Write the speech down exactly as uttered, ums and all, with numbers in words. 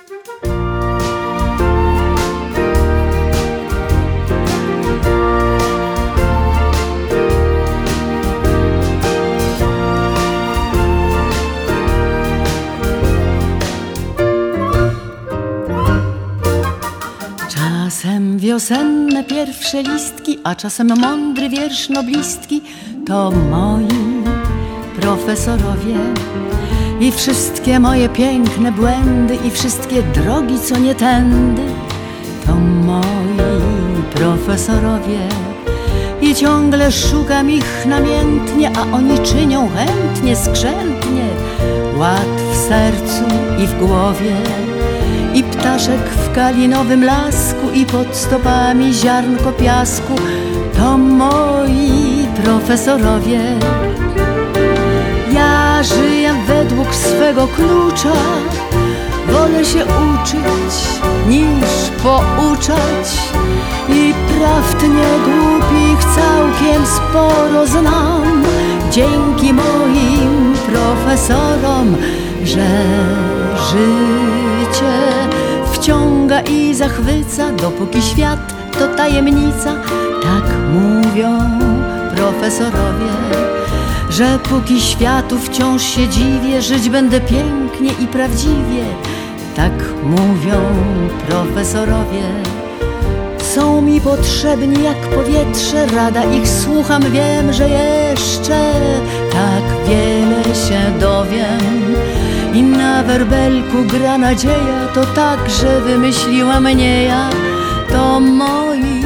Czasem wiosenne pierwsze listki, a czasem mądry wiersz noblistki to moi profesorowie. I wszystkie moje piękne błędy i wszystkie drogi, co nie tędy, to moi profesorowie. I ciągle szukam ich namiętnie, a oni czynią chętnie, skrzętnie ład w sercu i w głowie. I ptaszek w kalinowym lasku i pod stopami ziarnko piasku to moi profesorowie. Ja żyję według swego klucza, wolę się uczyć niż pouczać i prawd niegłupich całkiem sporo znam dzięki moim profesorom, że życie wciąga i zachwyca, dopóki świat to tajemnica. Tak mówią profesorowie, że póki światu wciąż się dziwię, żyć będę pięknie i prawdziwie. Tak mówią profesorowie. Są mi potrzebni jak powietrze, rada ich słucham, wiem, że jeszcze tak wiele się dowiem. I na werbelku gra nadzieja, to tak, że wymyśliła mnie ja, to moi